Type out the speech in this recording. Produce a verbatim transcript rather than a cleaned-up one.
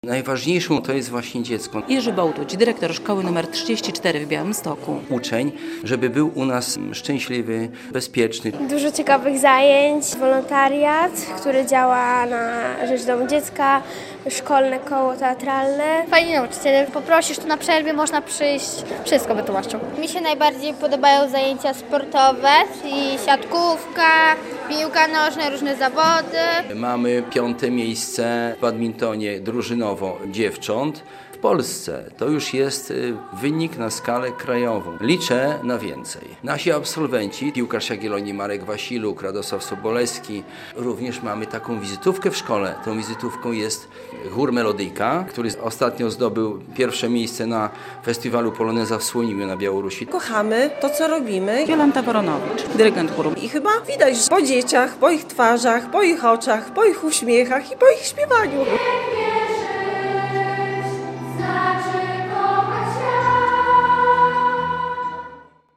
Najważniejszą to jest właśnie dziecko. Jerzy Bołtuć, dyrektor szkoły nr trzydzieści cztery w Białymstoku. Uczeń, żeby był u nas szczęśliwy, bezpieczny. Dużo ciekawych zajęć, wolontariat, który działa na rzecz Domu Dziecka, szkolne koło teatralne. Fajni nauczyciele, poprosisz, tu na przerwie można przyjść, wszystko wytłumaczą. Mi się najbardziej podobają zajęcia sportowe i siatkówka, piłka nożna, różne zawody. Mamy piąte miejsce w badmintonie drużynowo dziewcząt w Polsce. To już jest wynik na skalę krajową. Liczę na więcej. Nasi absolwenci, piłkarz Jagiellonii Marek Wasiluk, Radosław Sobolewski. Również mamy taką wizytówkę w szkole. Tą wizytówką jest chór Melodyjka, który ostatnio zdobył pierwsze miejsce na festiwalu Poloneza w Słonimiu na Białorusi. Kochamy to, co robimy. Jolanta Woronowicz, dyrygent chóru. I chyba widać po dzieciach, po ich twarzach, po ich oczach, po ich uśmiechach i po ich śpiewaniu.